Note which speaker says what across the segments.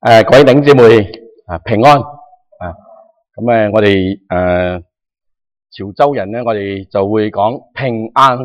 Speaker 1: 各位弟兄姊妹平安我哋潮州人咧，我哋就會講平安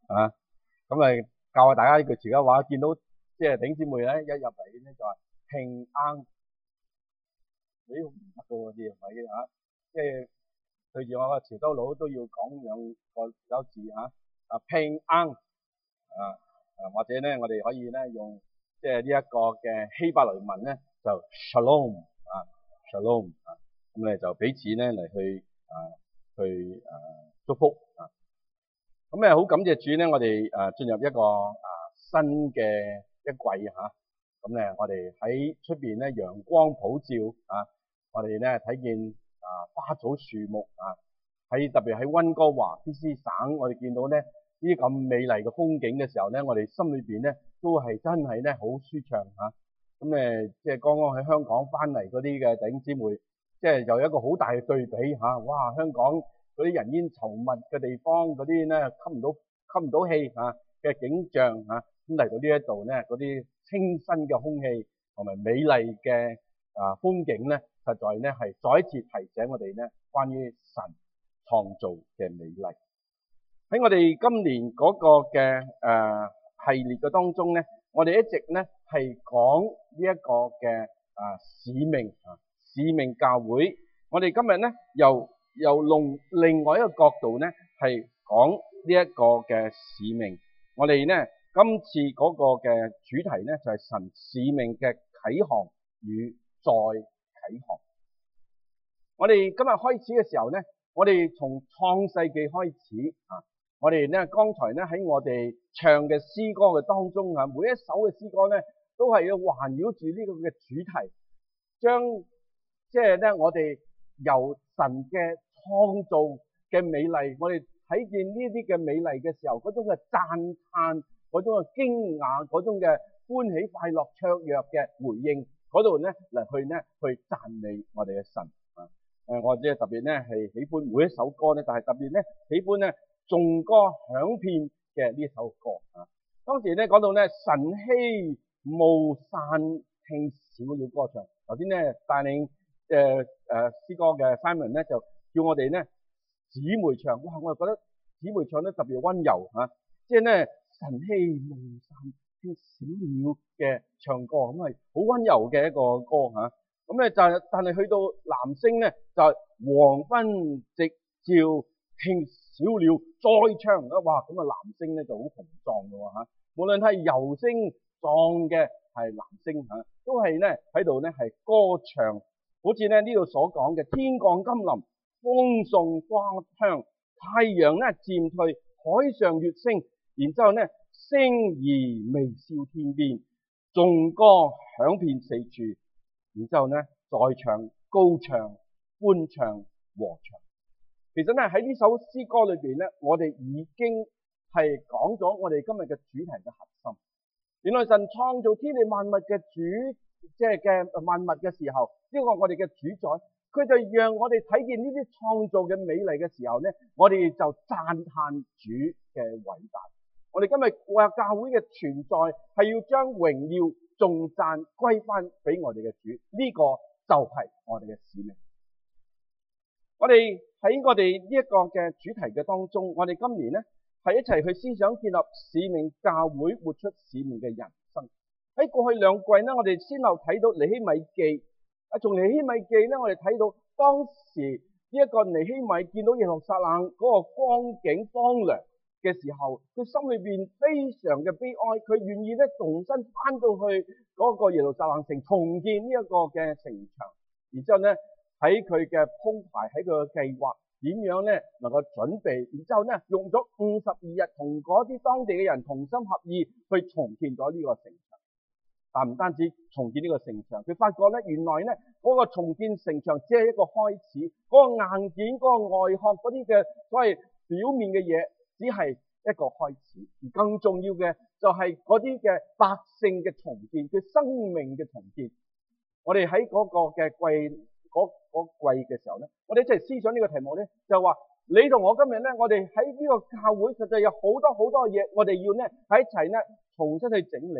Speaker 1: 教下大家呢句潮州話，見到即係弟兄姊妹咧一入嚟咧就話平安，唔得噶喎啲係咪即係對住我個潮州佬都要講兩個潮州字平安或者咧我哋可以咧用即係呢一個嘅希伯來文咧就 shalom shalom 咁咧就彼此咧嚟去祝福咁好感謝主咧，我哋進入一個新嘅一季咁咧我哋喺出邊咧陽光普照我哋咧睇見花草樹木特別喺溫哥華 BC 省，我哋見到咧呢啲咁美麗嘅風景嘅時候咧，我哋心裏邊咧都係真係咧好舒暢咁即係剛剛喺香港翻嚟嗰啲嘅弟兄姊妹，即係有一個好大嘅對比哇！香港嗰啲人煙稠密嘅地方，嗰啲咧吸唔到氣嘅景象咁嚟到呢一度咧，嗰啲清新嘅空氣同埋美麗嘅風景咧，實在咧係再一次提醒我哋咧關於神創造嘅美麗。喺我哋今年嗰個嘅系列嘅當中咧，我哋一直咧係講呢一個嘅使命教會。我哋今日咧又用另外一個角度咧係講呢一個嘅使命。我哋咧今次嗰個嘅主題咧就係神使命嘅啟航與再啟航。我哋今日開始嘅時候咧，我哋從創世紀開始我哋咧剛才咧喺我哋唱嘅詩歌嘅當中每一首嘅詩歌咧都係要環繞住呢個嘅主題，將即係咧我哋由神嘅創造嘅美麗，我哋睇見呢啲嘅美麗嘅時候，嗰種嘅讚嘆，嗰種嘅驚訝，嗰種嘅歡喜快樂雀躍嘅回應嗰度咧嚟去讚美我哋嘅神我即係特別咧係喜歡每一首歌咧，但係特別咧喜歡咧頌歌響遍嘅呢首歌當時咧講到咧晨曦暮散聽小鳥歌唱。頭先咧帶領詩歌嘅 Simon 咧就叫我哋咧姊妹唱，哇！我就覺得姊妹唱得特別溫柔即係咧晨曦暮散聽小鳥嘅唱歌，咁係好溫柔嘅一個歌咁咧但係去到男聲咧就係黃昏夕照聽小鳥再唱哇！咁男聲咧就好雄壯嘅喎無論係柔聲壯嘅係男聲都係咧喺度咧係歌唱，好似咧呢度所講嘅天降甘霖，風送花香，太陽咧漸退，海上月升，然之後咧星兒微笑天邊，頌歌響遍四處，然之後咧再唱高唱歡唱和唱。其實咧喺呢首詩歌裏邊咧，我哋已經係講咗我哋今日嘅主題嘅核心。原來神創造天地萬物嘅主，即係嘅萬物嘅時候，呢個我哋嘅主宰，佢就讓我哋睇見呢啲創造嘅美麗嘅時候咧，我哋就讚嘆主嘅偉大。我哋今日話教會嘅存在係要將榮耀頌讚歸翻俾我哋嘅主，呢個就係我哋嘅使命。我哋喺我哋呢一個嘅主題嘅當中，我哋今年咧係一齊去思想建立使命教會，活出使命嘅人生。喺過去兩季咧，我哋先後睇到尼希米記從尼希米記咧，我哋睇到當時呢一個尼希米見到耶路撒冷嗰個光景荒涼嘅時候，佢心裏邊非常嘅悲哀，佢願意咧重新翻到去嗰個耶路撒冷城，重建呢一個嘅城牆，然之後咧喺佢嘅鋪排，喺佢嘅計劃點樣咧能夠準備，然之後咧用咗52日同嗰啲當地嘅人同心合意去重建咗呢個城牆。但唔單止重建呢個城牆，佢發覺咧原來咧嗰個重建城牆只係一個開始，嗰個硬件、嗰個外殼嗰啲嘅所謂表面嘅嘢只係一個開始，而更重要嘅就係嗰啲嘅百姓嘅重建，佢生命嘅重建。我哋喺嗰個嘅嗰季嘅時候咧，我哋一齊思想呢個題目咧，就話你同我今日咧，我哋喺呢個教會實際有好多嘢，我哋要咧喺一齊咧重新去整理。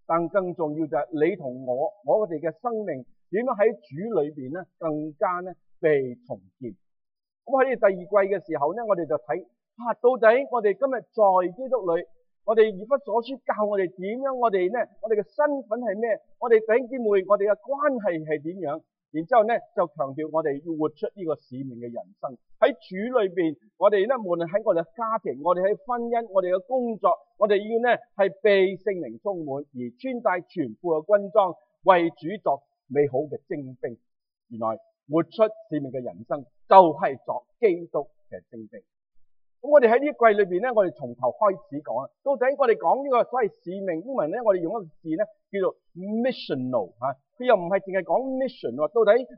Speaker 1: 但更重要就係你同我哋嘅生命點樣喺主裏邊咧更加咧被重建。咁喺第二季嘅時候咧，我哋就睇到底我哋今日在基督裏，我哋以弗所書教我哋點樣，我哋嘅身份係咩？我哋弟兄姊妹，我哋嘅關係係點樣？然之後咧就強調我哋要活出呢個使命嘅人生。喺主裏邊，我哋咧無論喺我哋嘅家庭，我哋喺婚姻，我哋嘅工作，我哋要咧係被聖靈充滿，而穿戴全副嘅軍裝，為主作美好嘅精兵。原來活出使命嘅人生就係作基督嘅精兵。咁我哋喺呢一季裏邊咧，我哋從頭開始講啊。到底我哋講呢個所謂使命，英文咧我哋用一個字咧叫做 missional 嚇，佢又唔係淨係講 mission 喎。到底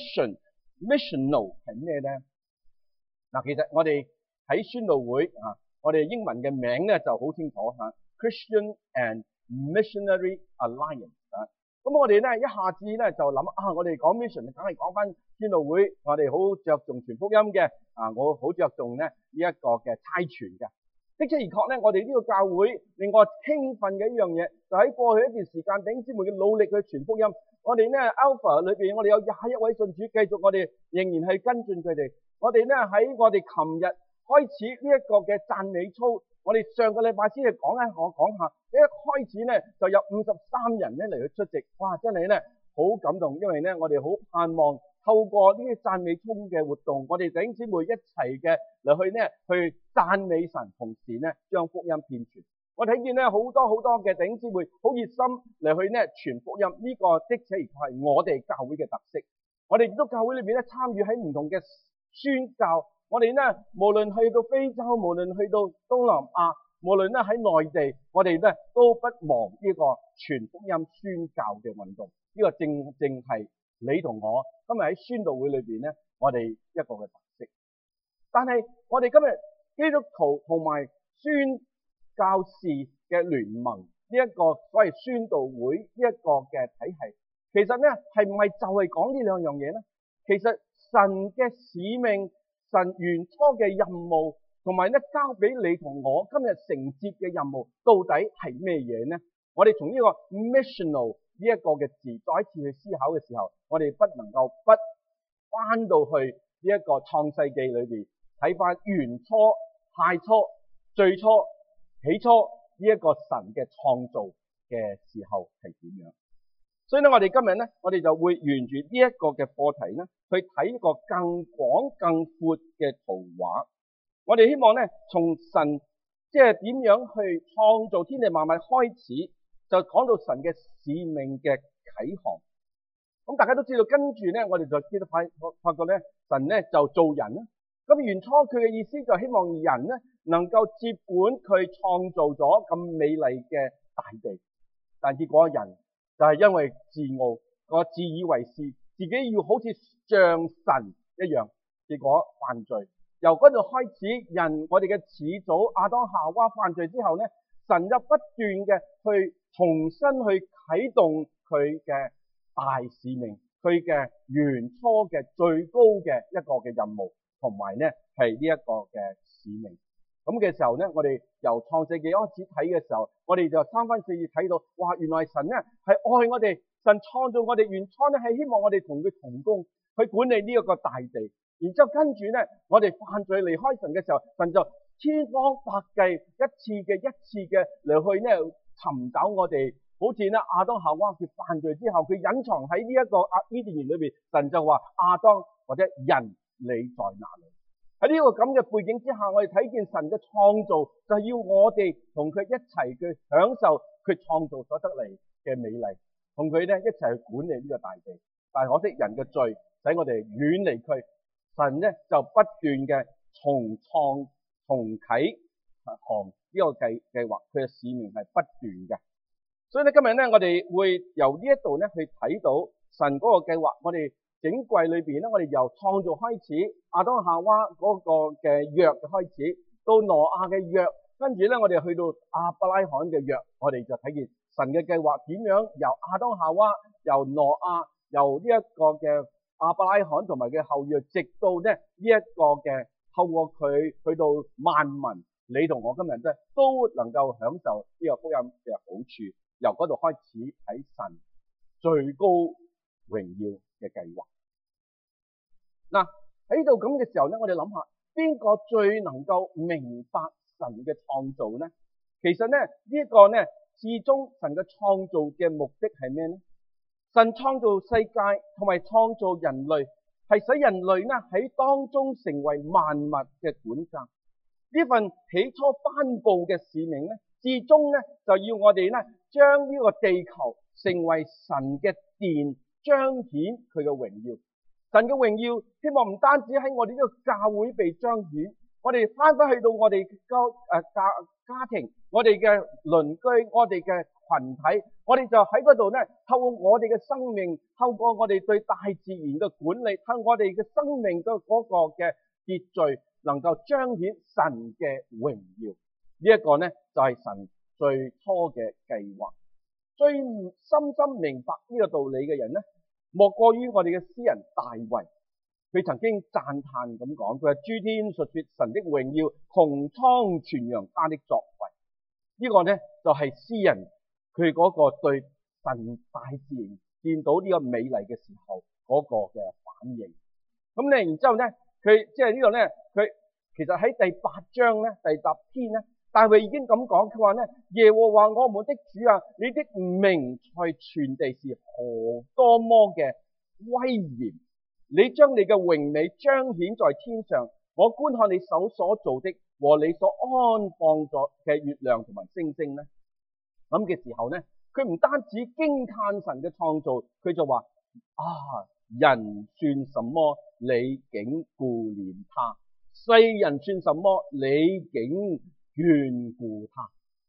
Speaker 1: missional 係咩咧？嗱，其實我哋喺宣道會啊，我哋英文嘅名咧就好清楚嚇 ，Christian and Missionary Alliance 啊。咁我哋咧一下子咧就諗我哋講 mission，梗係講翻宣道會，我哋好着重傳福音嘅我好着重咧呢一個嘅差傳嘅。的確而確咧，我哋呢個教會令我興奮嘅一樣嘢，就喺過去一段時間，弟兄姊妹嘅努力去傳福音。我哋咧 Alpha 裏邊，我哋有21位信主，繼續我哋仍然係跟進佢哋。我哋咧喺我哋琴日開始呢一個嘅讚美操。我哋上個禮拜先係講下，一開始咧就有53人咧嚟去出席，哇！真係咧好感動，因為咧我哋好盼望透過呢啲讚美操嘅活動，我哋弟兄姊妹一齊嘅嚟去讚美神，同時咧將福音遍傳。我睇見咧好多嘅弟兄姊妹好熱心嚟去傳福音，呢個的確係我哋教會嘅特色。我哋亦都教會裏邊咧參與喺唔同嘅宣教。我哋咧，無論去到非洲，無論去到東南亞，無論咧喺內地，我哋咧都不忘呢個傳福音宣教嘅運動。呢個正係你同我今日喺宣道會裏邊咧，我哋一個嘅特色。但係我哋今日基督徒同埋宣教士嘅聯盟呢一個所謂宣道會呢一個嘅體系，其實咧係唔係就係講呢兩樣嘢咧？其實神嘅使命。神原初嘅任務，同埋咧交俾你同我今日承接嘅任務，到底係咩嘢呢？我哋從呢個 missional 呢一個嘅字，再一次去思考嘅時候，我哋不能夠不翻到去呢一個創世記裏邊睇翻原初、太初、最初、起初呢一個神嘅創造嘅時候係點樣。所以咧，我哋今日咧，我哋就會沿住呢一個嘅課題咧，去睇一個更廣、更闊嘅圖畫。我哋希望咧，從神即係點樣去創造天地萬物開始，就講到神嘅使命嘅啟航。咁大家都知道，跟住咧，我哋就知道發覺咧，神咧就造人啦。咁原初佢嘅意思就希望人咧能夠接管佢創造咗咁美麗嘅大地，但結果人就係因為自傲，個自以為是，自己要好似像神一樣，結果犯罪。由嗰度開始，我哋嘅始祖亞當夏娃犯罪之後咧，神就不斷嘅去重新去啟動佢嘅大使命，佢嘅原初嘅最高嘅一個嘅任務，同埋咧係呢一個嘅使命。咁嘅時候咧，我哋由創世記開始睇嘅時候，我哋就三番四次睇到，哇！原來神咧係愛我哋，神創造我哋，原初咧係希望我哋同佢同工，去管理呢一個大地。然之後跟住咧，我哋犯罪離開神嘅時候，神就千方百計一次嘅嚟去咧尋找我哋。好似咧亞當夏娃佢犯罪之後，佢隱藏喺呢一個伊甸園裏邊，神就話亞當或者人，你在哪裏？喺呢個咁嘅背景之下，我哋睇見神嘅創造就係要我哋同佢一齊去享受佢創造所得嚟嘅美麗，同佢咧一齊去管理呢個大地。但係可惜人嘅罪使我哋遠離佢，神咧就不斷嘅重創、重啟航呢個計劃，佢嘅使命係不斷嘅。所以咧今日咧我哋會由呢一度咧去睇到神嗰個計劃，我哋。整季裏邊咧，我哋由創造開始，亞當夏娃嗰個嘅約嘅開始，到挪亞嘅約，跟住咧我哋去到亞伯拉罕嘅約，我哋就睇見神嘅計劃點樣由亞當夏娃、由挪亞、由呢一個嘅亞伯拉罕同埋嘅後裔，直到咧呢一個嘅透過佢去到萬民，你同我今日咧都能夠享受呢個福音嘅好處。 由嗰度開始睇神最高榮耀嘅計劃。嗱，喺度咁嘅時候咧，我哋諗下邊個最能夠明白神嘅創造呢？其實咧呢個咧，至終神嘅創造嘅目的係咩呢？神創造世界同埋創造人類，係使人類咧喺當中成為萬物嘅管家。呢份起初頒布嘅使命咧，至終咧就要我哋咧將呢個地球成為神嘅殿，彰顯佢嘅榮耀。神嘅榮耀希望唔單止喺我哋呢個教會被彰顯，我哋翻去到我哋家庭、我哋嘅鄰居、我哋嘅群體，我哋就喺嗰度咧，透過我哋嘅生命，透過我哋對大自然嘅管理，透過我哋嘅生命嘅嗰個嘅秩序，能夠彰顯神嘅榮耀。呢一個咧就係神最初嘅計劃。最深深明白呢個道理嘅人咧，莫過於我哋嘅詩人大衛。佢曾經讚嘆咁講，佢話諸天述說神的榮耀，穹蒼傳揚他的作為。呢個咧就係詩人佢嗰個對神大自然見到呢個美麗嘅時候嗰個嘅反應。咁咧，然之後咧，佢即係呢度咧，佢其實喺第8章咧，第10篇咧，大衛已經咁講，佢話咧，耶和華我們的主啊，你的名在全地是何多麼嘅威嚴，你將你嘅榮美彰顯在天上，我觀看你手所做的和你所安放咗嘅月亮同埋星星咧。咁嘅時候咧，佢唔單止驚嘆神嘅創造，佢就話人算什麼，你竟顧念他；世人算什麼，你竟眷顧他。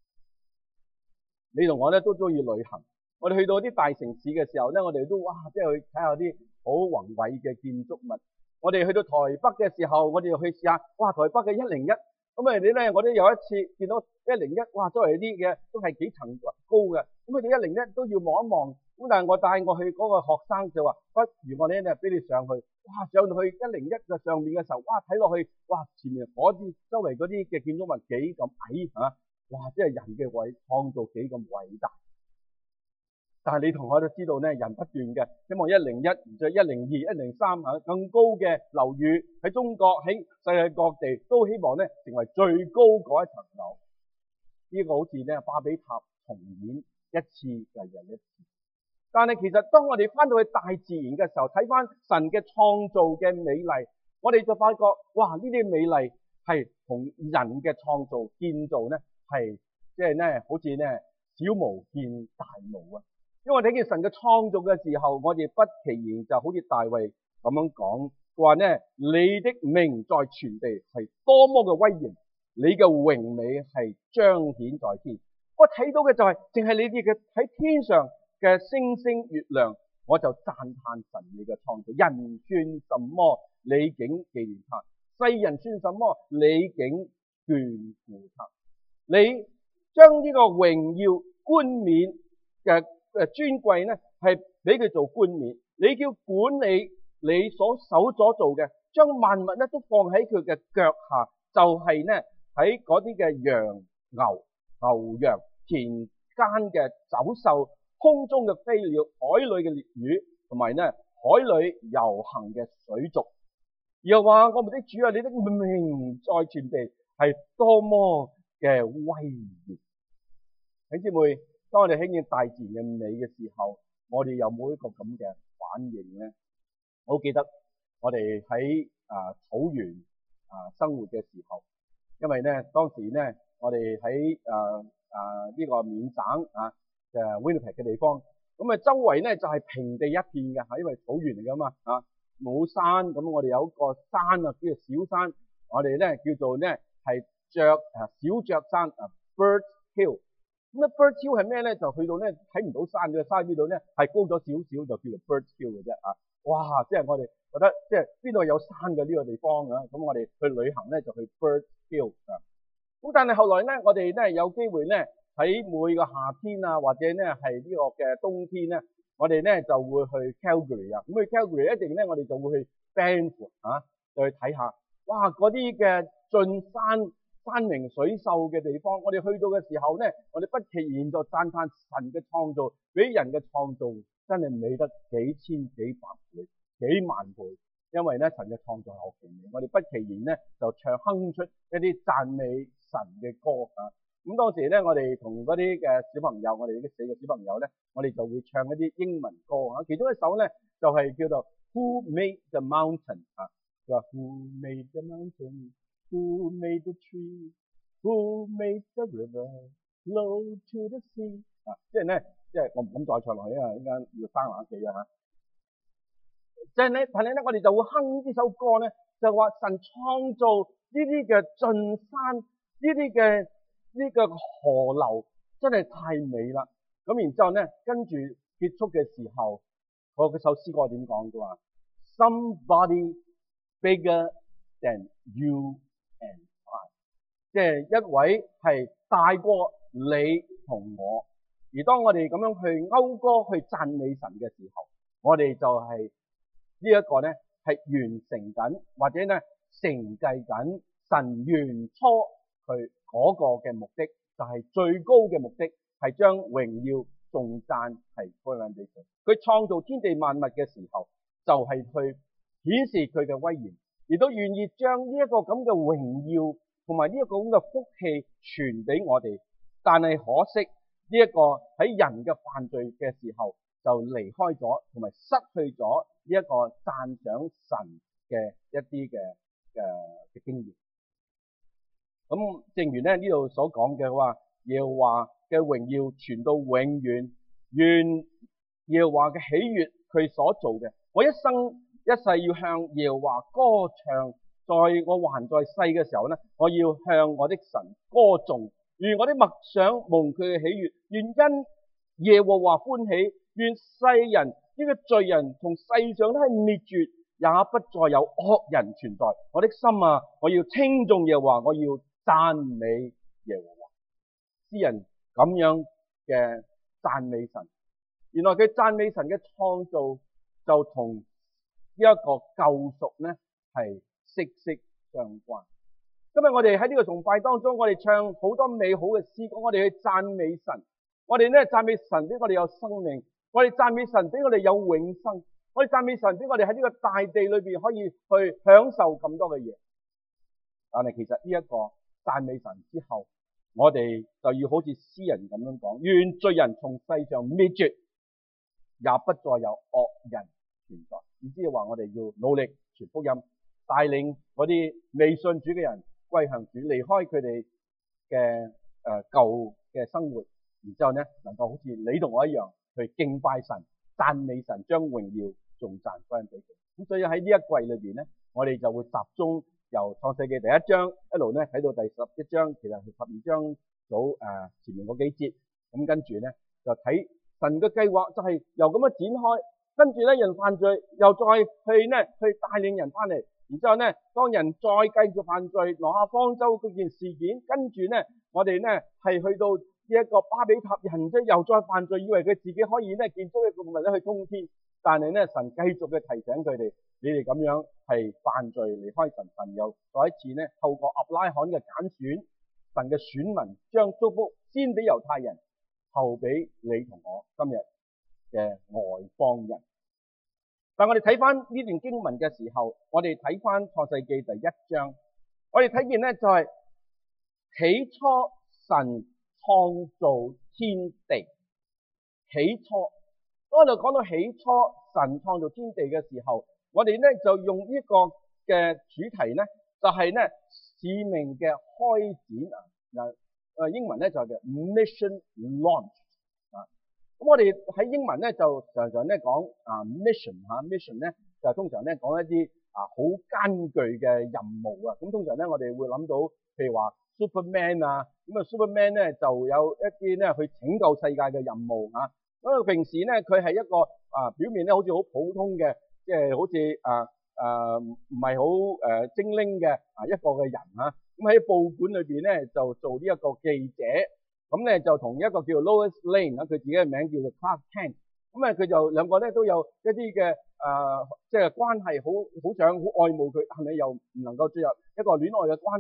Speaker 1: 你同我咧都中意旅行，我哋去到啲大城市嘅時候咧，我哋都即係去睇下啲好宏偉嘅建築物。我哋去到台北嘅時候，我哋就去試下，台北嘅101。咁你咧，我都有一次見到101，周圍啲嘅都係幾層高嘅。咁佢哋101都要望一望。咁但係我帶我去嗰個學生就話，不如我哋咧俾你上去。上到去101嘅上面嘅時候，睇落去，前面嗰啲周圍嗰啲嘅建築物幾咁矮嚇，即係人嘅創造幾咁偉大。但係你同我都知道咧，人不斷嘅希望101，再102、103更高嘅樓宇喺中國喺世界各地都希望咧成為最高嗰一層樓。呢個好似咧巴比塔重演一次又一次。但係其實當我哋翻到去大自然嘅時候，睇翻神嘅創造嘅美麗，我哋就發覺呢啲美麗係同人嘅創造建造咧係即係咧好似咧小巫見大巫啊！因為我睇見神嘅創造嘅時候，我哋不其然就好似大衛咁樣講，話咧你的名在全地係多麼嘅威嚴，你嘅榮美係彰顯在天。我睇到嘅就係淨係你哋嘅喺天上嘅星星月亮，我就讚嘆神你嘅創造。人算什麼，你竟紀念他；世人算什麼，你竟眷顧他。你將呢個榮耀冠冕嘅尊貴咧，係俾佢做冠冕。你叫管理你所手所做嘅，將萬物咧都放喺佢嘅腳下，就係咧喺嗰啲嘅羊、牛羊、田間嘅走獸、空中嘅飛鳥、海裏嘅獵魚，同埋咧海裏遊行嘅水族。又話我們的主啊，你的名在全地係多麼嘅威嚴。弟兄姊妹，當我哋聽見大自然嘅美嘅時候，我哋有冇一個咁嘅反應呢？我好記得我哋喺草原生活嘅時候，因為咧當時咧我哋喺呢個緬省嘅 Winnipeg 嘅地方，咁周圍咧就係平地一片嘅，因為草原嚟噶嘛冇山，咁我哋有一個山叫做小山，我哋咧叫做咧係小雀山Bird Hill。咁Bird Hill 係咩咧？就去到咧睇唔到山嘅山邊度咧係高咗少少，就叫做 Bird Hill 嘅啫即係我哋覺得即係邊度有山嘅呢個地方咁我哋去旅行咧就去 Bird Hill 咁但係後來咧我哋咧有機會咧喺每個夏天或者咧係呢個嘅冬天咧，我哋咧就會去 Calgary 咁去 Calgary 一定咧我哋就會去 Banff 就去睇下嗰啲嘅進山山明水秀嘅地方，我哋去到嘅時候咧，我哋不其然就讚嘆神嘅創造比人嘅創造真係美得幾千幾百倍、幾萬倍。因為咧神嘅創造係好奇妙，我哋不其然咧就哼出一啲讚美神嘅歌啊！咁當時咧，我哋同嗰啲嘅小朋友，我哋呢4個小朋友咧，我哋就會唱一啲英文歌啊。其中一首咧就係叫做 Who Made the Mountain 啊，佢話 Who made the mountain? Who made the tree? Who made the river flow to the sea? 啊，即係咧，即係我唔敢再唱落去啊！依家要生冷氣啊嚇。即係咧，但係咧，我哋就會哼呢首歌咧，就話神創造呢啲嘅峻山，呢啲嘅呢個河流，真係太美啦。咁然之後咧，跟住結束嘅時候，我嗰首詩歌點講嘅話 ，Somebody bigger than you and I， 即係一位係大過你同我。而當我哋咁樣去謳歌去讚美神嘅時候，我哋就係呢一個咧係完成緊，或者咧承繼緊神原初佢嗰個嘅目的，就係最高嘅目的係將榮耀頌讚係歸還俾佢。佢創造天地萬物嘅時候，就係去顯示佢嘅威嚴，亦都願意將呢一個咁嘅榮耀同埋呢一個咁嘅福氣傳俾我哋。但係可惜呢一個喺人嘅犯罪嘅時候就離開咗，同埋失去咗呢一個讚賞神嘅一啲嘅經驗。咁正如咧呢度所講嘅話，耶和華嘅榮耀傳到永遠，願耶和華嘅喜悅佢所做嘅，我一生一世要向耶和華歌唱。在我還在世嘅時候咧，我要向我的神歌頌，願我的默想蒙佢嘅喜悅，願因耶和華歡喜，願世人呢個罪人從世上都係滅絕，也不再有惡人存在。我的心啊，我要稱頌耶和華，我要讚美耶和華。詩人咁樣嘅讚美神，原來佢讚美神嘅創造就同呢一個救贖咧係息息相關。今日我哋喺呢個崇拜當中，我哋唱好多美好嘅詩歌，我哋去讚美神，我哋咧讚美神俾我哋有生命，我哋讚美神俾我哋有永生，我哋讚美神俾我哋喺呢個大地裏邊可以去享受咁多嘅嘢。但係其實呢一個讚美神之後，我哋就要好似詩人咁樣講，願罪人從世上滅絕，也不再有惡人存在。意思係話我哋要努力傳福音，帶領嗰啲未信主嘅人歸向主，離開佢哋嘅舊嘅生活，然之後咧能夠好似你同我一樣去敬拜神、讚美神，將榮耀頌讚歸俾佢。咁所以喺呢一季裏邊咧，我哋就會集中由創世記第1章一路咧睇到第11章，其實係12章到前面嗰幾節。咁跟住咧就睇神嘅計劃，就係由咁樣展開。跟住咧人犯罪，又再去帶領人翻嚟。然之後咧，當人再繼續犯罪，挪亞方舟嗰件事件，跟住咧我哋咧係去到呢一個巴比塔人，即又再犯罪，以為佢自己可以咧建築一個物咧去通天。但係咧神繼續嘅提醒佢哋，你哋咁樣係犯罪離開神。神又再一次咧透過亞伯拉罕嘅揀選，神嘅選民將祝福先俾猶太人，後俾你同我今日嘅外邦人。但我哋睇翻呢段經文嘅時候，我哋睇翻創世記第1章，我哋睇見咧就係起初神創造天地。起初，當我哋講到起初神創造天地嘅時候，我哋咧就用呢個嘅主題咧，就係咧使命嘅開展啊。英文咧就係 mission launch。咁我哋喺英文咧就常常咧講mission 咧就通常咧講一啲好艱巨嘅任務啊。咁通常咧我哋會諗到譬如話 Superman 啊，咁啊 Superman 咧就有一啲咧去拯救世界嘅任務啊。咁平時咧佢係一個表面咧好似好普通嘅，即係好似唔係好精靈嘅一個嘅人啊。咁喺報館裏邊咧就做呢一個記者。咁咧就同一個叫 Lois Lane 佢自己嘅名叫做 Clark Kent。咁佢就兩個咧都有一啲嘅即係關係，好想好愛慕佢，但係又唔能夠進入一個戀愛嘅關係。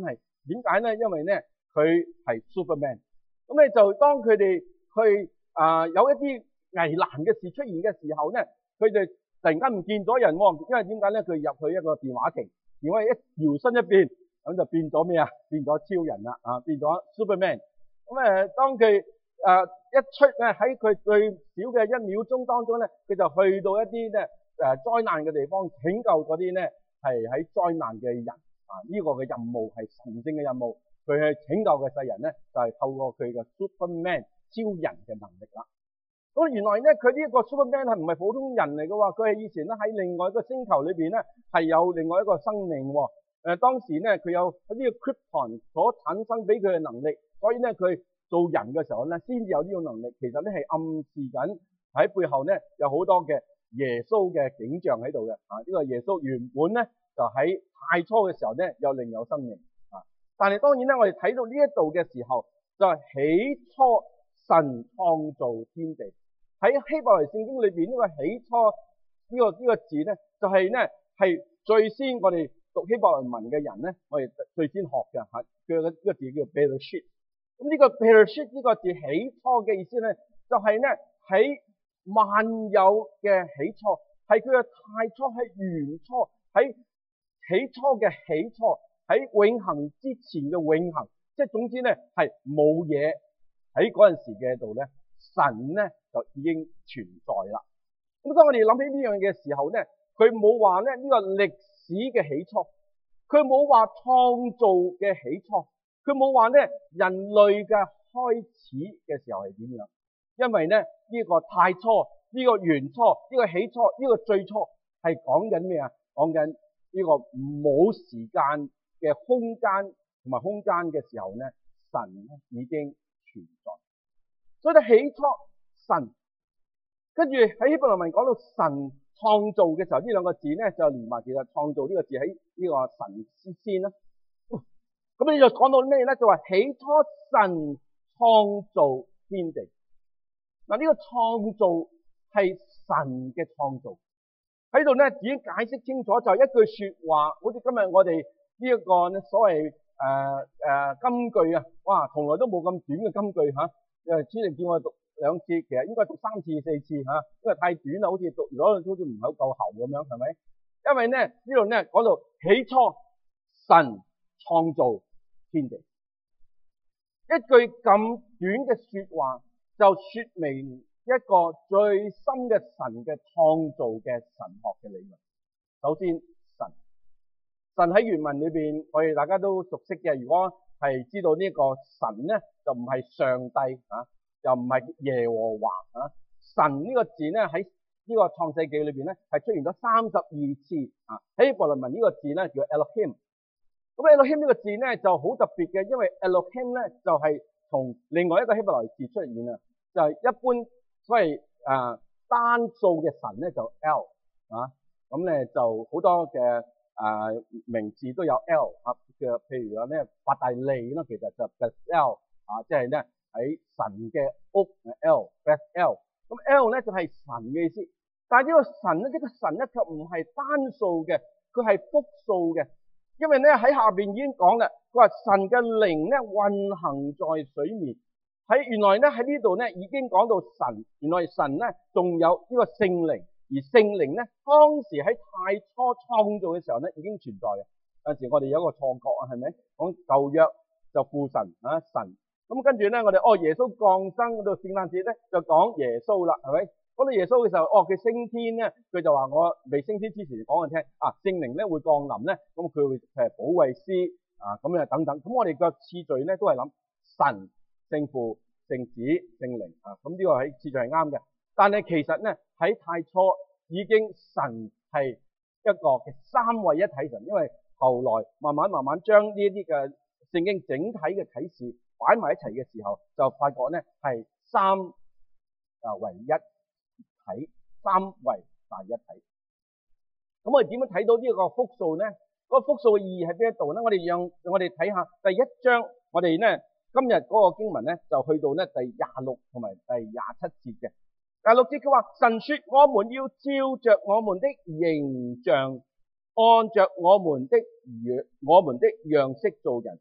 Speaker 1: 點解咧？因為咧佢係 Superman。咁咧就當佢哋去有一啲危難嘅事出現嘅時候咧，佢哋突然間唔見咗人喎，因為點解咧？佢入去一個電話亭，電話一搖身一變，咁就變咗咩啊？變咗超人啦，變咗 Superman。咁當佢一出咧喺佢最少嘅1秒鐘當中咧，佢就去到一啲咧災難嘅地方，拯救嗰啲咧係喺災難嘅人。呢個嘅任務係神聖嘅任務，佢去拯救嘅世人咧，就係透過佢嘅 Superman 超人嘅能力啦。咁原來咧，佢呢一個 Superman 係唔係普通人嚟嘅喎？佢係以前咧喺另外一個星球裏邊咧係有另外一個生命喎。當時咧佢有呢個 Krypton 所產生俾佢嘅能力，所以咧佢做人嘅時候咧先至有呢種能力。其實咧係暗示緊喺背後咧有好多嘅耶穌嘅景象喺度嘅。呢個耶穌原本咧就喺太初嘅時候咧有另有生命。但係當然咧，我哋睇到呢一度嘅時候，就係起初神創造天地。喺希伯來聖經裏邊呢個起初呢個字咧，就係咧係最先我哋讀希伯來文嘅人咧，我哋最先學嘅嚇。佢呢個字叫 Bereshit。咁呢個 Bereshit 呢個字起初嘅意思咧，就係咧喺萬有嘅起初，係佢嘅太初，係原初，喺起初嘅起初，喺永恆之前嘅永恆。即係總之咧係冇嘢喺嗰陣時嘅度咧，神咧就已經存在啦。咁當我哋諗起呢樣嘅時候咧，佢冇話咧呢個歷史嘅起初，佢冇話創造嘅起初，佢冇話咧人類嘅開始嘅時候係點樣。因為咧呢個太初、呢個原初、呢個起初、呢個最初係講緊咩啊？講緊呢個冇時間嘅空間同埋空間嘅時候咧，神已經存在。所以咧起初神，跟住喺希伯來文講到神創造嘅時候，呢兩個字咧就連埋其實創造呢個字喺呢個神之先啦。咁你就講到咩咧？就話起初神創造天地。嗱，呢個創造係神嘅創造。喺度咧已經解釋清楚，就係一句說話，好似今日我哋呢一個所謂金句啊，哇，從來都冇咁短嘅金句嚇。主席叫我讀2次，其實應該讀3次、4次嚇，因為太短啦，好似讀咗好似唔係好夠喉咁樣，係咪？因為咧呢度咧講到起初神創造天地，一句咁短嘅說話就說明一個最深嘅神嘅創造嘅神學嘅理論。首先神喺原文裏邊，我哋大家都熟悉嘅。如果係知道呢個神咧，就唔係上帝又唔係耶和華神呢個字咧喺呢個創世記裏邊咧係出現咗32次喺希伯來文呢個字咧叫 Elohim。咁 Elohim 呢個字咧就好特別嘅，因為 Elohim 咧就係從另外一個希伯來字出現啊，就係一般所謂單數嘅神咧就 L 咁咧就好多嘅名字都有 L 嘅，譬如話咧法大利啦，其實就 Bethel 即係咧喺神嘅屋 L Bethel。咁 L 咧就係神嘅意思，但係呢個神咧，呢個神咧卻唔係單數嘅，佢係複數嘅。因為咧喺下邊已經講啦，佢話神嘅靈咧運行在水面。原來咧喺呢度咧已經講到神，原來神咧仲有呢個聖靈。而聖靈咧，當時喺太初創造嘅時候咧，已經存在嘅。有陣時我哋有一個錯覺係咪？講舊約就父神神，咁跟住咧我哋耶穌降生到聖誕節咧就講耶穌啦，係咪？講到耶穌嘅時候，佢升天咧，佢就話我未升天之前講我聽，聖靈咧會降臨咧，咁佢會保惠師咁樣等等。咁我哋個次序咧都係諗神、聖父、聖子、聖靈咁呢個喺次序係啱嘅。但係其實咧喺太初已經神係一個嘅三位一體神，因為後來慢慢將呢啲嘅聖經整體嘅啟示擺埋一齊嘅時候，就發覺咧係三為一體，三為大一體。咁我哋點樣睇到呢個複數咧？嗰個複數嘅意義喺邊一度咧？我哋睇下第1章，我哋咧今日嗰個經文咧就去到咧第26同埋第27節嘅。第6節佢話神說我們要照着我們的形象，按着我們的樣式做人，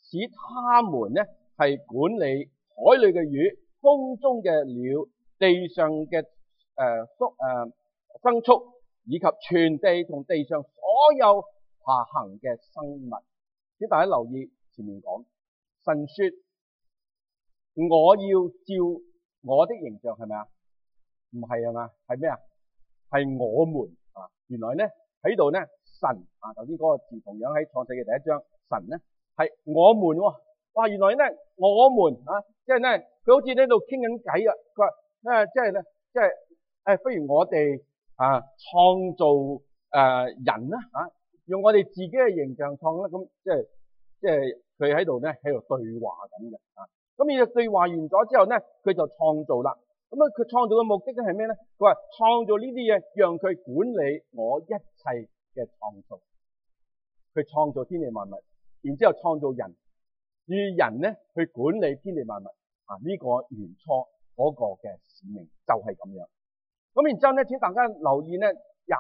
Speaker 1: 使他們呢係管理海裏嘅魚、空中嘅鳥、地上嘅牲畜，以及全地同地上所有爬行嘅生物。請大家留意前面講，神說我要照我的形象，係咪啊？唔係啊嘛，係咩啊？係我們啊！原來咧喺度咧，神啊，頭先嗰個字同樣喺創世記第一章，神咧係我們喎。哇！原來咧我們啊，即係咧佢好似喺度傾緊偈啊。佢話即係不如我哋創造人啦啊，用我哋自己嘅形象創啦。咁即係佢喺度咧喺度對話緊嘅啊。咁呢個對話完咗之後咧，佢就創造啦。咁啊，佢創造嘅目的咧係咩咧？佢話創造呢啲嘢，讓佢管理我一切嘅創造。佢創造天地萬物，然之後創造人，與人咧去管理天地萬物啊！呢個原初嗰個嘅使命就係咁樣。咁然之後咧，請大家留意咧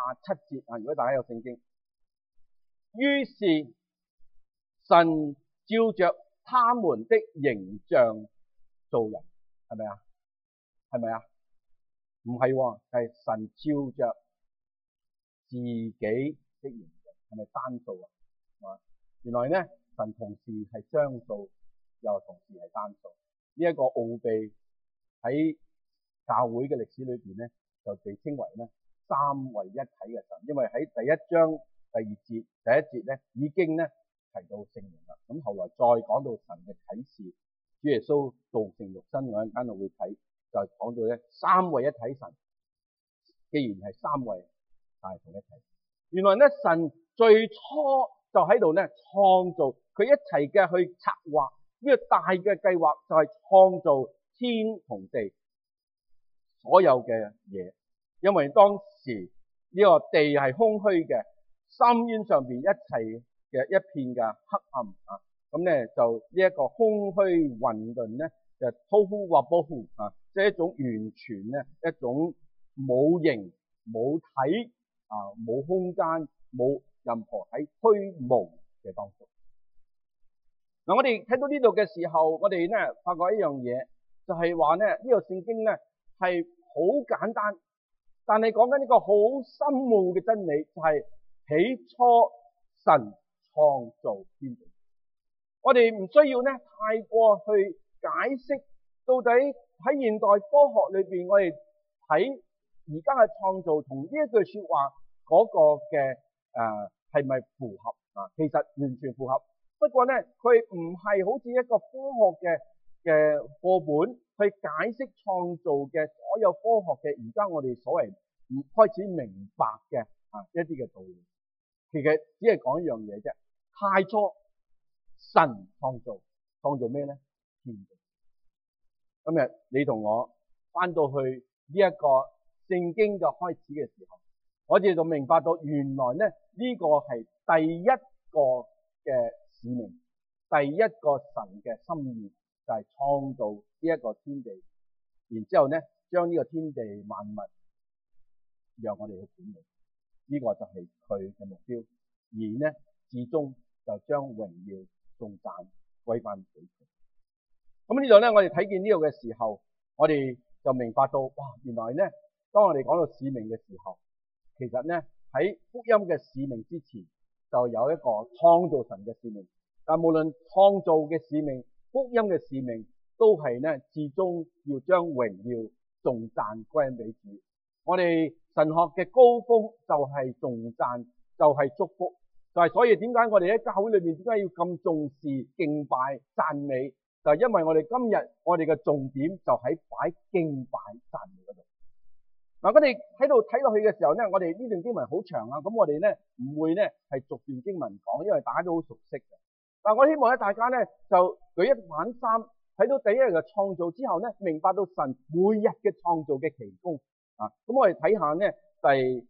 Speaker 1: 27節啊！如果大家有聖經，於是神照着他們的形象造人，係咪啊？係咪啊？唔係喎，係神照着自己的形象，係咪單數啊？原來咧，神同時係雙數，又同時係單數。呢一個奧秘喺教會嘅歷史裏邊咧，就被稱為咧三位一體嘅神。因為喺第一章第二節第一節咧，已經咧提到聖靈啦。咁後來再講到神嘅啟示，主耶穌道成肉身，我一陣間就會睇，就講到咧三位一體神。既然係三位，但係同一體。原來咧神最初就喺度咧創造，佢一齊嘅去策劃呢個大嘅計劃，就係創造天同地所有嘅嘢。因為當時呢個地係空虛嘅，深淵上邊一齊嘅一片嘅黑暗啊，咁咧就呢一個空虛混沌咧，就tohu wabohu啊，即係一種完全咧一種冇形冇體啊，冇空間冇任何喺虛無嘅當中。嗱，我哋睇到呢度嘅時候，我哋咧發覺一樣嘢，就係話咧呢個聖經咧係好簡單，但係講緊呢個好深奧嘅真理，就係起初神創造天地。我哋唔需要咧太過去解釋到底喺現代科學裏邊，我哋睇而家嘅創造同呢一句說話嗰個嘅係咪符合啊？其實完全符合。不過咧，佢唔係好似一個科學嘅課本去解釋創造嘅所有科學嘅而家我哋所謂唔開始明白嘅一啲嘅道理。其實只係講一樣嘢啫。太初神創造咩咧？天地。今日你同我翻到去呢一個聖經嘅開始嘅時候，我哋就明白到原來咧呢個係第一個嘅使命，第一個神嘅心意就係創造呢一個天地，然之後咧將呢個天地萬物讓我哋去管理，呢個就係佢嘅目標，而咧至終就將榮耀頌讚歸翻俾佢。咁呢度咧，我哋睇見呢度嘅時候，我哋就明白到，哇！原來咧，當我哋講到使命嘅時候，其實咧喺福音嘅使命之前，就有一個創造神嘅使命。但無論創造嘅使命、福音嘅使命，都係咧至終要將榮耀頌讚歸俾主。我哋神學嘅高峰就係頌讚，就係祝福，就係所以點解我哋喺教會裏面點解要咁重視敬拜讚美？就係因為我哋今日我哋嘅重點就喺擺敬拜讚美嗰度。嗱，我哋喺度睇落去嘅時候咧，我哋呢段經文好長啊，咁我哋咧唔會咧係逐段經文講，因為大家都好熟悉嘅。但我希望咧大家咧就舉一反三，睇到第一日嘅創造之後咧，明白到神每日嘅創造嘅奇功啊。咁我哋睇下咧第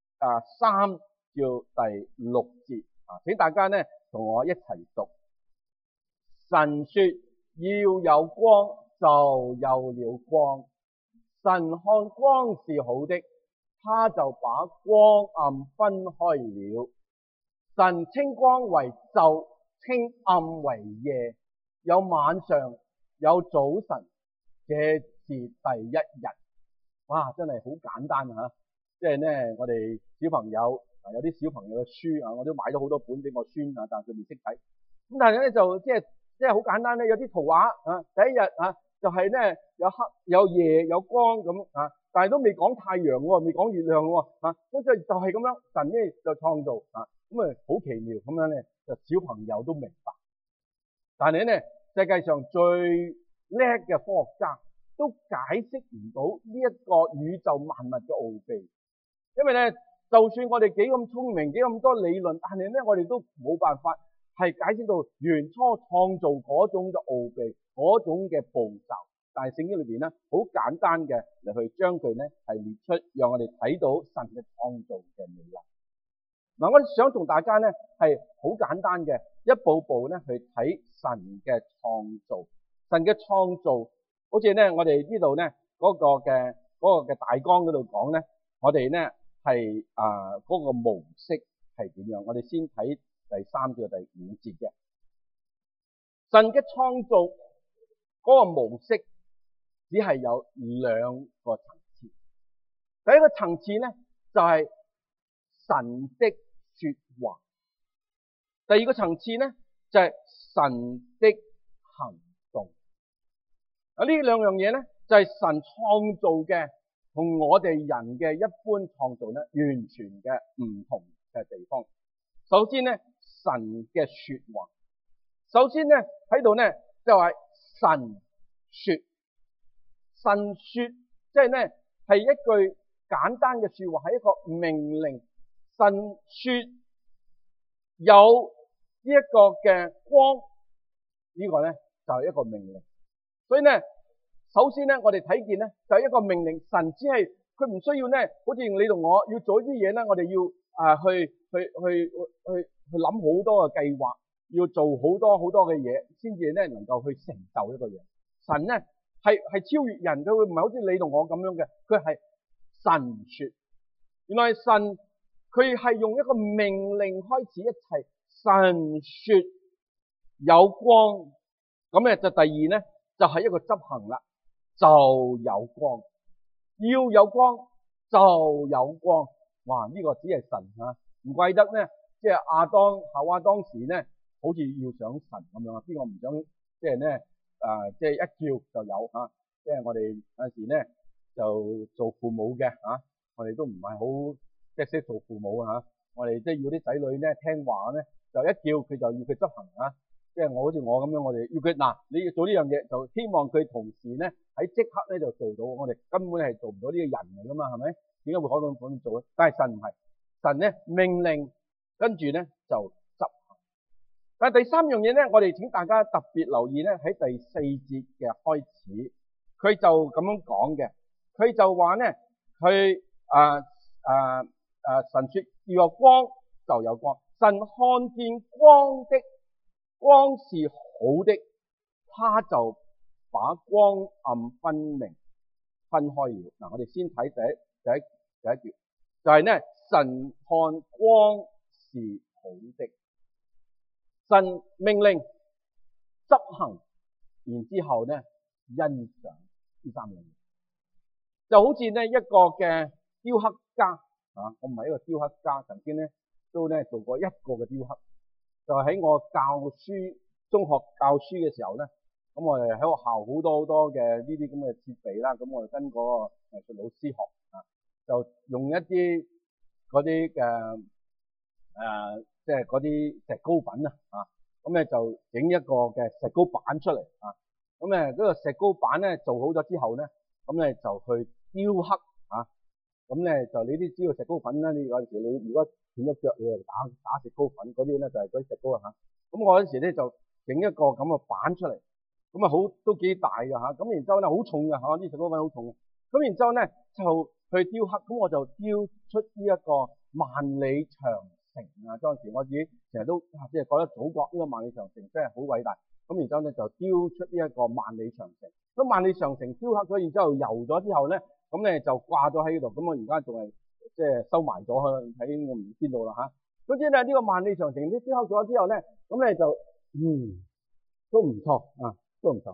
Speaker 1: 3至第6節啊，請大家咧同我一齊讀。神說要有光，就有了光。神看光是好的，他就把光暗分開了。神稱光為晝，
Speaker 2: 稱暗為夜，有晚上，有早晨，這是第一日。哇，真係好簡單嚇！即係咧，我哋小朋友有啲小朋友嘅書啊，我都買咗好多本俾我孫啊，但係佢未識睇。咁但係咧就即係好簡單咧，有啲圖畫啊，第一日啊就係咧有黑有夜有光咁啊，但係都未講太陽喎，未講月亮喎啊，咁就係咁樣，神咧就創造啊，咁啊好奇妙咁樣咧，就小朋友都明白。但係咧，世界上最叻嘅科學家都解釋唔到呢一個宇宙萬物嘅奧秘，因為咧，就算我哋幾咁聰明，幾咁多理論，但係咧，我哋都冇辦法係解釋到原初創造嗰種嘅奧秘，嗰種嘅步驟。但係聖經裏邊咧，好簡單嘅嚟去將佢咧係列出，讓我哋睇到神嘅創造嘅美麗。嗱，我想同大家咧係好簡單嘅一步步咧去睇神嘅創造，神嘅創造，好似咧我哋呢度咧嗰個嘅大綱嗰度講咧，我哋咧係嗰個模式係點樣？我哋先睇第3至第5節嘅神嘅創造嗰個模式，只係有2個層次。第一個層次咧就係神的說話，第二個層次咧就係神的行動。呢兩樣嘢咧就係神創造嘅，同我哋人嘅一般創造咧完全嘅唔同嘅地方。首先咧，神嘅說話，首先咧喺度咧就係神說，神說即係咧係一句簡單嘅說話，係一個命令。神說有呢一個嘅光，呢個咧就係一個命令。所以咧，首先咧我哋睇見咧就係一個命令。神只係佢唔需要咧，好似你同我要做啲嘢咧，我哋要去諗好多嘅計劃，要做好多嘅嘢，先至咧能夠去成就一個嘢。神咧係超越人，佢唔係好似你同我咁樣嘅，佢係神說。原來神佢係用一個命令開始一切。神說有光，咁咧就第二咧就係一個執行啦，就有光，要有光就有光。哇！呢個只係神啊，唔怪得咧，即係夏娃當時咧，好似要想神咁樣啊，邊個唔想即係咧即係一叫就有啊？即係我哋有陣時咧就做父母嘅啊，我哋都唔係好即係識做父母啊，我哋即係要啲仔女咧聽話咧，就一叫佢就要佢執行啊。即係好似我咁樣，我哋要佢你要做呢樣嘢，就希望佢同時咧喺即刻咧就做到。我哋根本係做唔到呢個人嚟噶嘛，係咪？點解會可以咁做咧？但係神唔係，神咧命令，跟住咧就執行。但係第三樣嘢咧，我哋請大家特別留意咧，喺第4節嘅開始，佢就咁樣講嘅，佢就話咧，佢神說要有光就有光，神看見光是好的，他就把光暗分開了。嗱，我哋先睇第一節，就係咧，神看光是好的，神命令執行，然之後咧欣賞呢3樣嘢，就好似咧一個嘅雕刻家啊，我唔係一個雕刻家，曾經咧都咧做過一個嘅雕刻。就喺我中學教書嘅時候咧，咁我哋喺學校好多嘅呢啲咁嘅設備啦，咁我哋跟嗰個藝術老師學啊，就用一啲嗰啲嘅即係嗰啲石膏粉啊，咁咧就整一個嘅石膏板出嚟啊，咁咧嗰個石膏板咧做好咗之後咧，咁咧就去雕刻啊，咁咧就你都知道石膏粉啦，你有陣時你如果斷咗腳，你又打石膏粉嗰啲咧，就係嗰啲石膏啊嚇。咁我嗰陣時咧就整一個咁嘅板出嚟，咁啊都幾大㗎嚇。咁然之後咧好重㗎嚇，啲石膏粉好重嘅。咁然之後咧就去雕刻，咁我就雕出呢一個萬里長城啊。當時我自己成日都即係覺得祖國呢個萬里長城真係好偉大。咁然之後咧就雕出呢一個萬里長城。咁萬里長城雕刻咗，然之後油咗之後咧，咁咧就掛咗喺度。咁我而家仲係即係收埋咗喺我唔知邊度啦嚇。 總之咧呢個萬里長城啲燒烤咗之後咧，咁咧就都唔錯啊，都唔錯，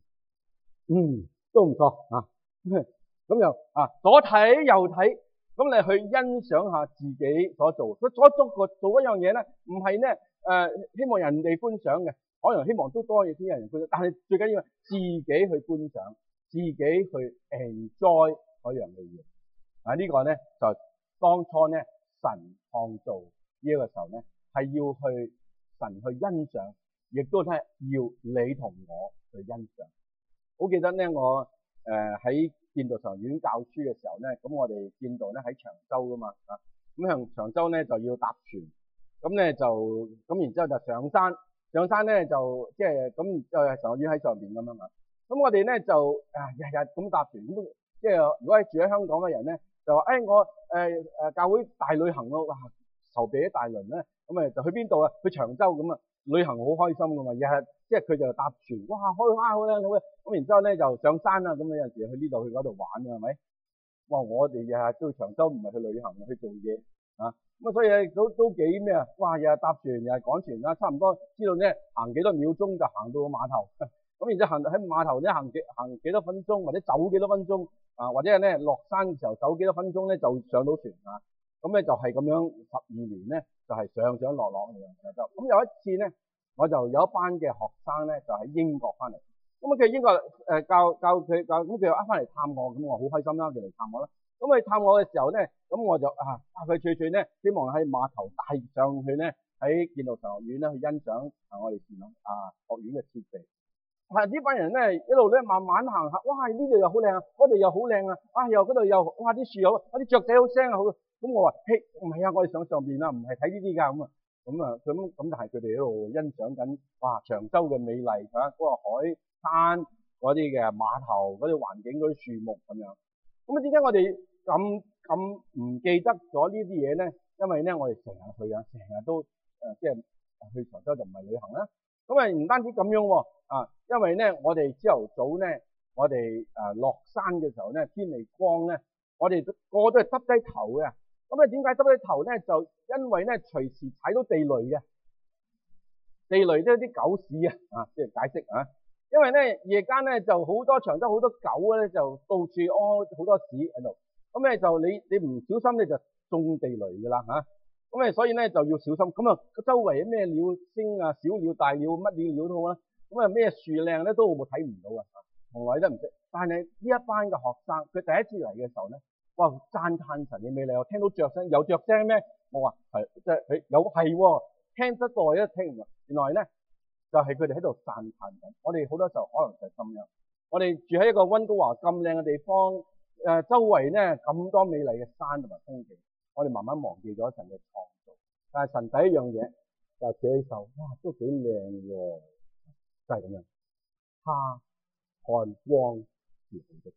Speaker 2: 都唔錯啊。咁又左睇右睇，咁你去欣賞下自己所做。佢做一樣嘢咧，唔係咧希望人哋觀賞嘅，可能希望都多嘢啲人觀賞，但係最緊要自己去觀賞，自己去 enjoy 嗰樣嘅嘢。呢個咧就當初咧神創造呢個時候咧，係要去神去欣賞，亦都係要你同我去欣賞。好記得咧，我喺建道神學院教書嘅時候咧，咁我哋建道咧喺長洲噶嘛，咁向長洲咧就要搭船，咁咧就咁然之後就上山咧就即係咁神學院喺上邊咁樣嘛，咁我哋咧就日日咁搭船，咁即係如果係住喺香港嘅人咧，就話我教會大旅行咯，哇籌備一大輪咧，咁就去邊度啊？去長洲咁啊，旅行好開心噶嘛，日日即係佢就搭船，哇好靚好靚咁然之後咧就上山啦，咁有陣時去呢度去嗰度玩嘅係咪？哇！我哋日日都去長洲，唔係去旅行，去做嘢咁所以都幾咩啊？哇！日日搭船，日日趕船啦，差唔多知道咧行幾多秒鐘就行到個碼頭，咁然之後行喺碼頭咧行幾多分鐘，或者走幾多分鐘或者係咧落山嘅時候走幾多分鐘咧就上到船咁咧就係咁樣12年咧就係上上落落嘅樣就。咁有一次咧，我就有一班嘅學生咧就喺英國翻嚟，咁佢英國教佢咁佢又翻嚟探我，咁我好開心啦，佢嚟探我啦。咁佢探我嘅時候咧，咁我就佢最咧希望喺碼頭帶上去咧喺建道神學院咧去欣賞我哋學院嘅設備。呢班人咧一路咧慢慢行下，哇！呢度又好靚啊，嗰度又好靚啊，又嗰度又哇啲樹好，啲雀仔好聲啊，好。咁我話嘿，唔係啊，我哋上邊啊，唔係睇呢啲㗎咁但係佢哋喺度欣賞緊哇長洲嘅美麗嗰個海灘嗰啲嘅碼頭嗰啲環境嗰啲樹木咁樣。咁點解我哋咁唔記得咗呢啲嘢咧？因為咧我哋成日去成日都即係去長洲就唔係旅行啦。咁唔單止咁樣喎因為咧我哋朝頭早咧，我哋落山嘅時候咧，天未光咧，我哋個個都係耷低頭嘅。咁點解耷低頭咧？就因為咧隨時踩到地雷嘅，地雷都係啲狗屎即係解釋因為咧夜間咧就好多長洲好多狗咧就到處屙好多屎喺度，咁咧就你唔小心你就中地雷㗎啦咁所以咧就要小心。咁周圍咩鳥聲小鳥大鳥乜鳥都好啦，咁咩樹靚咧都冇睇唔到從來都唔識。但係呢一班嘅學生，佢第一次嚟嘅時候咧，哇！讚嘆神嘅美麗，我聽到雀聲，有雀聲咩？我話係，即係佢有係聽得耐都聽唔落。原來咧就係佢哋喺度讚嘆緊。我哋好多時候可能就係咁樣。我哋住喺一個溫哥華咁靚嘅地方，周圍咧咁多美麗嘅山同埋風景，我哋慢慢忘記咗神嘅創造。但係神第一樣嘢就企起手，哇，都幾靚喎，就係咁樣。他看光是好的。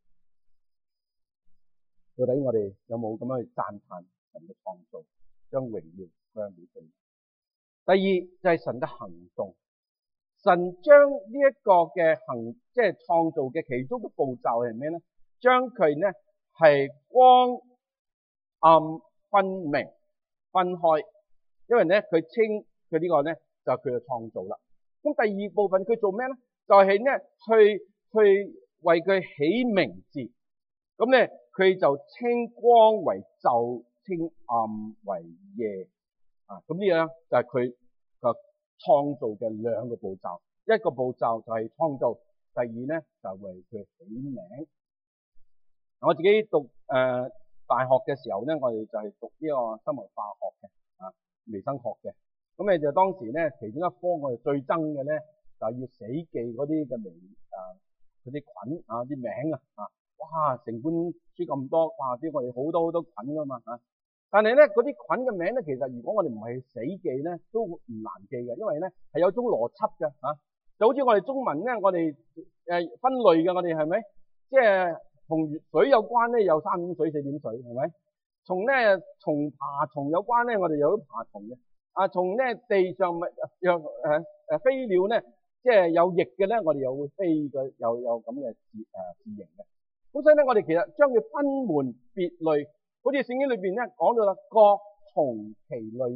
Speaker 2: 到底我哋有冇咁樣去讚嘆神嘅創造，將榮耀歸俾佢？第二就係神嘅行動，神將呢一個嘅即係創造嘅其中嘅步驟係咩咧？將佢咧係光暗分明分開，因為咧佢稱佢呢個咧就係佢嘅創造啦。咁第二部分佢做咩咧？就係咧去為佢起名字，咁咧佢就稱光為晝，稱暗為夜咁呢樣就係佢個創造嘅兩個步驟。一個步驟就係創造，第二咧就係為佢起名。我自己讀大學嘅時候咧，我哋就係讀呢個生物化學嘅微生學嘅。咁你就當時咧其中一科我哋最憎嘅咧就係要死記嗰啲嘅嗰啲菌啲名哇！成本書咁多，哇！啲我哋好多菌噶嘛但係咧嗰啲菌嘅名咧，其實如果我哋唔係死記咧，都唔難記嘅，因為咧係有種邏輯嘅就好似我哋中文咧，我哋分類嘅，我哋係咪？即係同水有關咧，有3點水、4點水，係咪？同爬蟲有關咧，我哋有爬蟲嘅。從咧地上咪飛鳥咧，即係有翼嘅咧，我哋又會飛嘅，有咁嘅字形嘅。咁所以咧，我哋其實將佢分門別類，好似聖經裏邊咧講到啦，各從其類咧，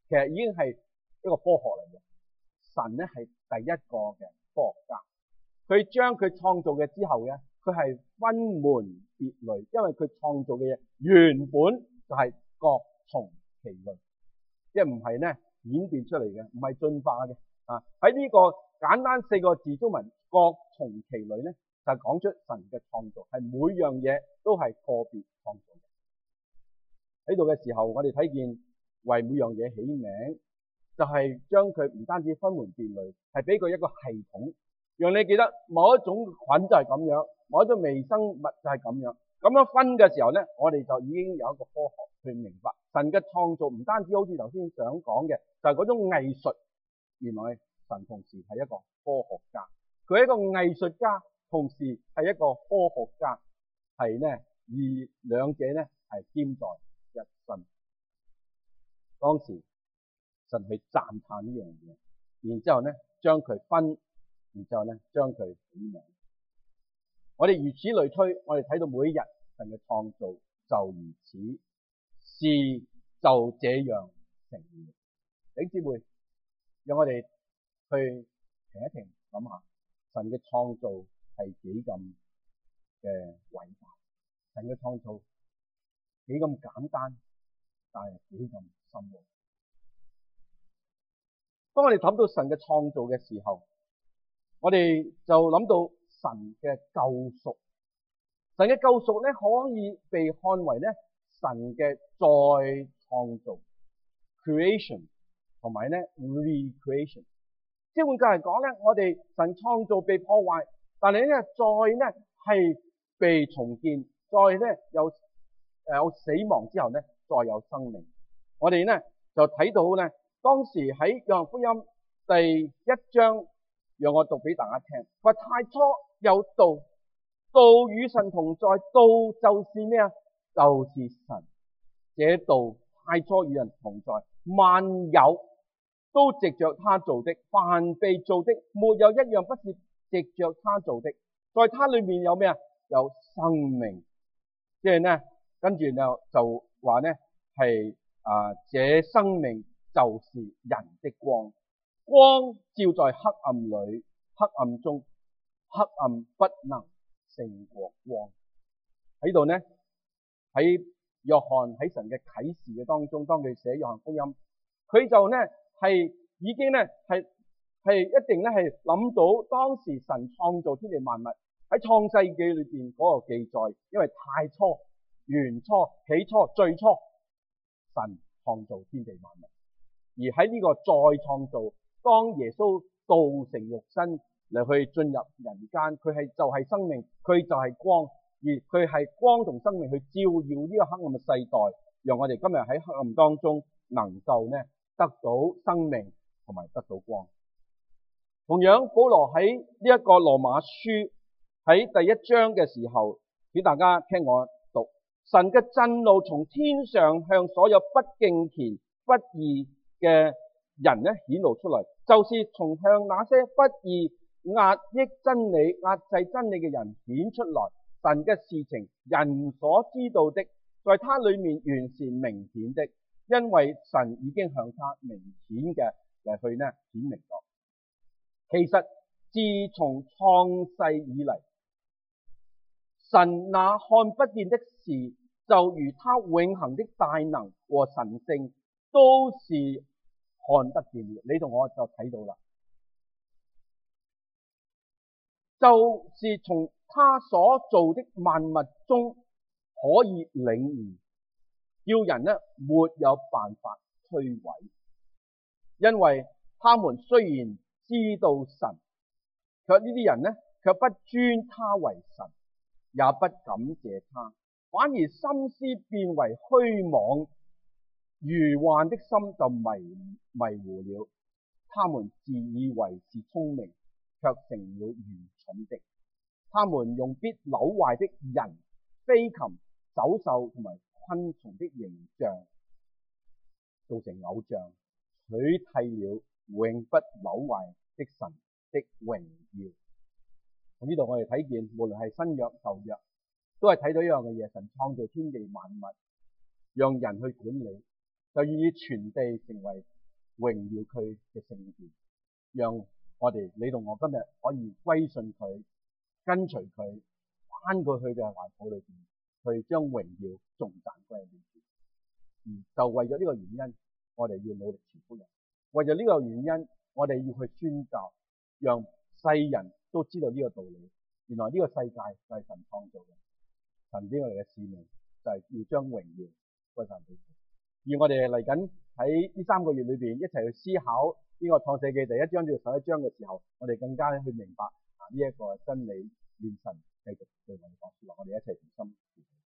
Speaker 2: 其實已經係一個科學嚟嘅。神咧係第一個嘅科學家，佢將佢創造嘅之後咧，佢係分門別類，因為佢創造嘅嘢原本就係各從其類，即係唔係咧演變出嚟嘅，唔係進化嘅。喺呢個簡單4個字中文各從其類咧，就係講出神嘅創造係每樣嘢都係個別創造嘅。喺度嘅時候，我哋睇見為每樣嘢起名，就係將佢唔單止分門別類，係俾佢一個系統，讓你記得某一種菌就係咁樣，某一種微生物就係咁樣。咁樣分嘅時候咧，我哋就已經有一個科學去明白神嘅創造唔單止好似頭先想講嘅，就係嗰種藝術。原來神同時係一個科學家，佢係一個藝術家，同時係一個科學家，係呢，而兩者呢係兼在一身。當時神去讚嘆呢樣嘢，然之後呢將佢分，然之後呢將佢起名。我哋如此類推，我哋睇到每一日神嘅創造就如此，事就這樣成了。弟兄姊妹，讓我哋去停一停，諗下神嘅創造係幾咁嘅偉大，神嘅創造幾咁簡單，但係幾咁深奧。當我哋諗到神嘅創造嘅時候，我哋就諗到神嘅救贖。神嘅救贖咧，可以被看為咧神嘅再創造 creation 同埋咧 recreation。即係換句嚟講咧，我哋神創造被破壞，但係咧再咧係被重建，再咧有死亡之後咧再有生命。我哋咧就睇到咧，當時喺約翰福音第1章，讓我讀俾大家聽。話太初有道，道與神同在，道就是咩啊？就是神。這道太初與人同在，萬有都藉着他做的，凡被做的，沒有一樣不是藉着他做的。在他裏面有咩啊？有生命。即係呢，跟住就話呢係這生命就是人的光，光照在黑暗裏，黑暗中黑暗不能勝過光。喺度呢，喺約翰喺神嘅啟示嘅當中，當佢寫約翰福音，佢就呢係已經呢係一定呢係諗到當時神創造天地萬物喺創世記裏邊嗰個記載，因為太初、原初、起初、最初，神創造天地萬物，而喺呢個再創造，當耶穌道成肉身嚟去進入人間，佢就係生命，佢就係光，而佢係光同生命去照耀呢個黑暗嘅世代，讓我哋今日喺黑暗當中能夠呢得到生命同埋得到光。同樣保羅喺呢一個羅馬書喺第1章嘅時候，俾大家聽我讀：神嘅震怒從天上向所有不敬虔不義嘅人呢顯露出嚟，就是從向那些不義壓抑真理、壓制真理嘅人顯出來。神嘅事情，人所知道的，在他裏面原是明顯的，因為神已經向他明顯嘅嚟去呢顯明咗。其實自從創世以嚟，神那看不見的事，就如他永恆的大能和神性，都是看得見的。你同我就睇到啦，就是從他所做的萬物中可以領悟，叫人呢沒有辦法摧毀，因為他們雖然知道神，卻呢啲人呢卻不尊他為神，也不感謝他，反而心思變為虛妄，愚幻的心就迷糊了。他們自以為是聰明，卻成了愚蠢的。他們用必朽壞的人、飛禽、走獸同埋昆蟲的形象做成偶像，取替了永不朽壞的神的榮耀。從呢度我哋睇見，無論係新約舊約，都係睇到一樣嘅嘢。神創造天地萬物，讓人去管理，就願意全地成為榮耀佢嘅聖殿，讓我哋你同我今日可以歸順佢，跟隨佢，翻過去嘅懷抱裏邊，去將榮耀頌讚歸喺面前。就為咗呢個原因，我哋要努力傳福音。為咗呢個原因，我哋要去宣教，讓世人都知道呢個道理。原來呢個世界就係神創造嘅，神俾我哋嘅使命就係要將榮耀歸翻俾佢。而我哋嚟緊喺呢3個月裏邊一齊去思考呢個創世記第1章至11章嘅時候，我哋更加去明白呢一個真理，願神繼續對我哋講說話，我哋一齊同心。